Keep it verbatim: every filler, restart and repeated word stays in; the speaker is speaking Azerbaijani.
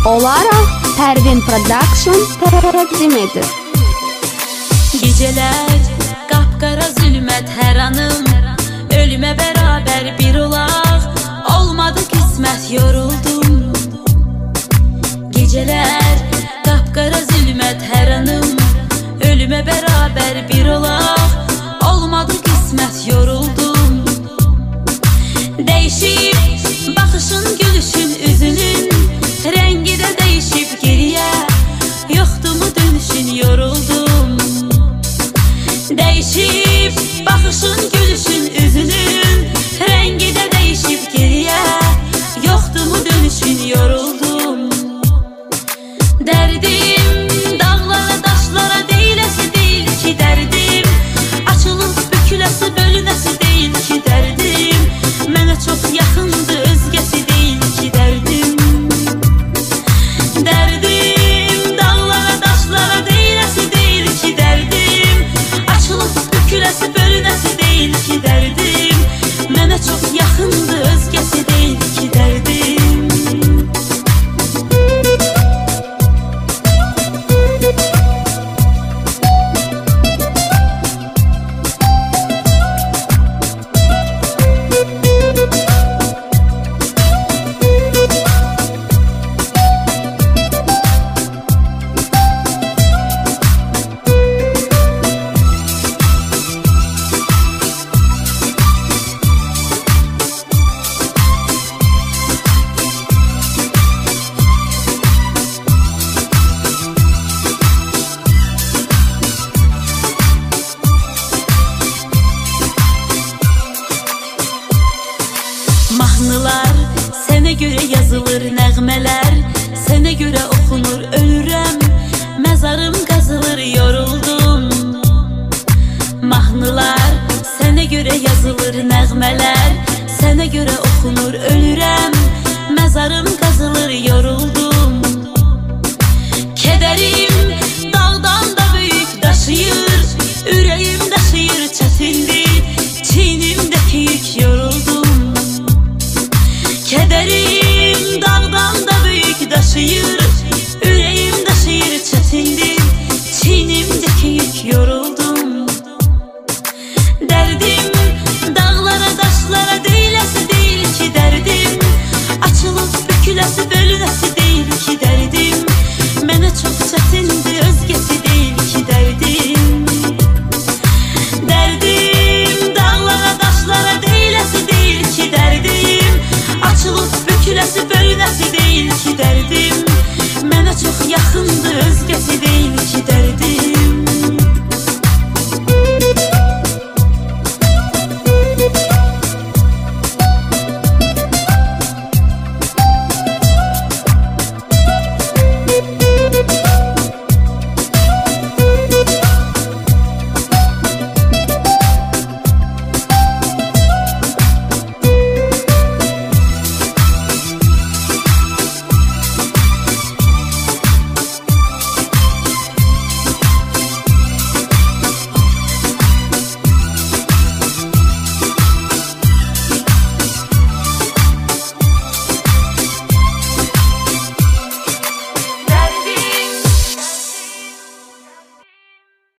olaraq Pərvin Production təqdim edir. Gecələr, qapqara zülmət hər anım, ölümə bərabər bir olaq, olmadı qismət, yoruldum. Gecələr, qapqara zülmət hər anım, ölümə bərabər bir olaq, olmadı qismət, yoruldum. Dəyişib baxışın, gülüşün, üzünün rəngi də dəyişib geriyə, yoxdur mu dönüşün, yoruldum. Dəyişib baxışın, gülüşün, üzünün rəngi də dəyişib geriyə, yoxdur mu dönüşün, yoruldum. Dərdim dağlara, daşlara deyiləsi deyil ki dərdim, açılıb büküləsi, bölünəsi deyil ki dərdim, mənə çox yaxındır, özgəsi deyil ki dərdim. Dərdim dağlara, daşlara deyiləsi deyil ki dərdim, açılıb büküləsi, bölünəsi deyil ki dərdim, mənə çox yaxındır, özgəsi deyil ki dərdim. Mahnılar sənə görə yazılır, nəğmələr sənə görə oxunur, ölürəm, məzarım qazılır, yoruldum. Mahnılar sənə görə yazılır, nəğmələr sənə görə oxunur, ölürəm, məzarım qazılır, yoruldum. Kədərim dağdan da böyük daşıyır,